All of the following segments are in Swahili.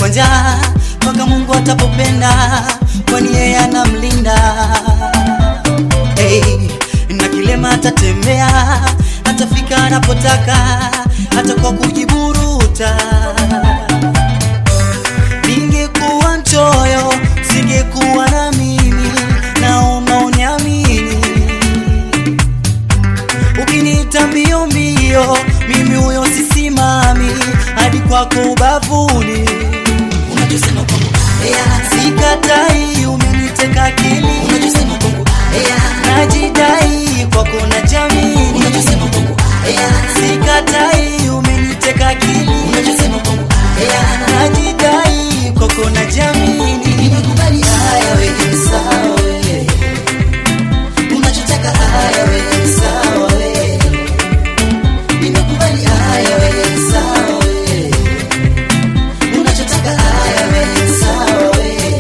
kwa njaa mpaka Mungu atapopenda, kwani yeye anamlinda. Hey, na kilema atatembea, atafika anapotaka, hata kwa kujiburuta. Ningekuwa mchoyo, singekuwa na mimi, naomba uniamini. Ukiniita mbio mbio, mimi huyo sisimami, hadi kwako ubavuni. Unachosema kwangu Sikatai, umeniteka akili. Unachosema kwangu najidai kwako na jamii. Unachosema kwangu Sikatai, umeniteka akili. Unachosema kwangu najidai kwako na jamii. nimekubali haya wewe sawa wewe, unachotaka haya wewe sawa wewe, nimekubali haya wewe sawa wewe, unachotaka haya wewe sawa wewe.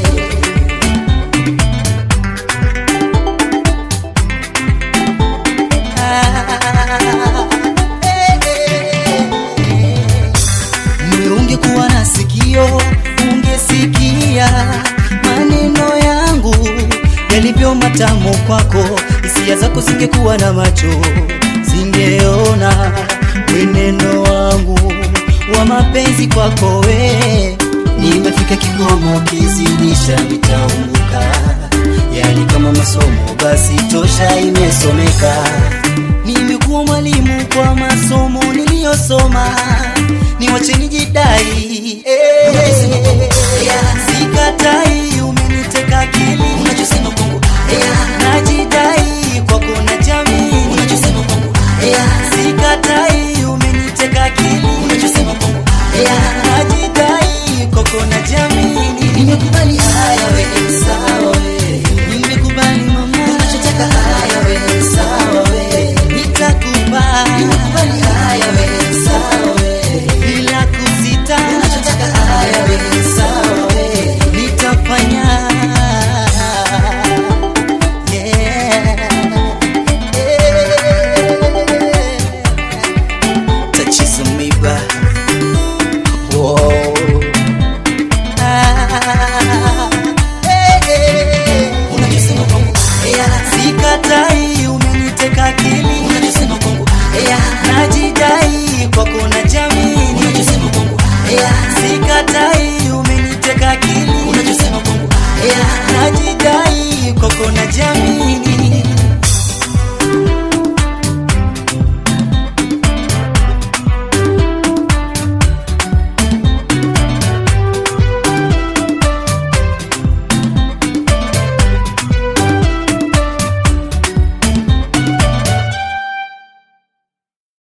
Ungekuwa na sikio, ungesikia maneno yangu yalivyo matamu kwako. Hisia zako zingekuwa na macho, zingeona mwenendo wangu wa mapenzi kwako we. Nimefika kikomo, kizidisha nitaumbuka, yani kama masomo basi tosha, imesomeka. Nimekuwa mwalimu kwa masomo niliyosoma, niwache nijidai. Sikatai, umeniteka akili. Unachosema kwangu najidai kwako na jamii. Unachosema kwangu Sikatai, umeniteka akili. Unachosema kwangu najidai kwako na jamii. nimekubali haya wewe sawa wewe, Nimekubali mama, unachotaka haya wewe sawa wewe, nitakupa nimekubali haya wewe sawa wewe, bila kusita. unachotaka haya wewe sawa wewe, Nitafanya tachizo miba wow. Unachosema kwangu Sikatai, umeniteka akili. unachosema kwangu Najidai kwako na jamii. unachosema kwangu Sikatai, umeniteka akili. unachosema kwangu Najidai kwako na jamii.